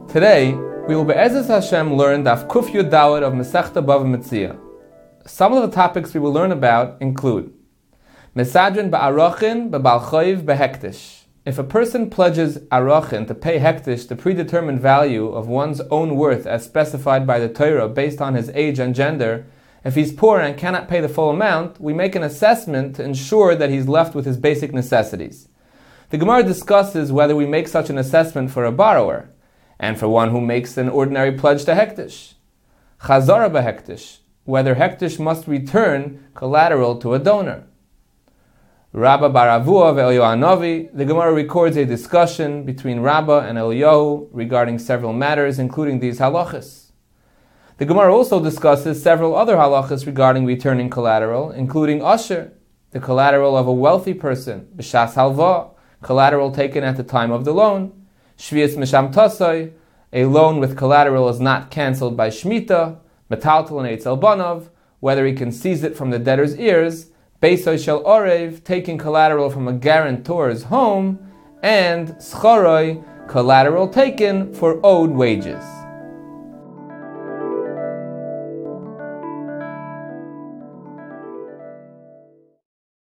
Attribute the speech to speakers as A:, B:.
A: Today, we will Be'ezus Hashem learn Daf Kuf Yud Daled of Masechta Bava Metzia. Some of the topics we will learn about include Mesadrin ba'arochin b'bal choiv b'hektish. If a person pledges arochin to pay hektish, the predetermined value of one's own worth as specified by the Torah based on his age and gender, if he's poor and cannot pay the full amount, we make an assessment to ensure that he's left with his basic necessities. The Gemara discusses whether we make such an assessment for a borrower, and for one who makes an ordinary pledge to hektish. Chazara b'hektish, whether hektish must return collateral to a donor. Rabba bar Avua ve'Eliyahu Hanavi, the Gemara records a discussion between Rabba and Eliyahu regarding several matters, including these halachas. The Gemara also discusses several other halachas regarding returning collateral, including Asher, the collateral of a wealthy person, B'shas halva, collateral taken at the time of the loan, Shvius Misham Tasai, a loan with collateral is not cancelled by Shemitah, Metaltal and Eitz Elbanav, whether he can seize it from the debtor's ears, Beisoy Shel Orev, taking collateral from a guarantor's home, and Schoroi, collateral taken for owed wages.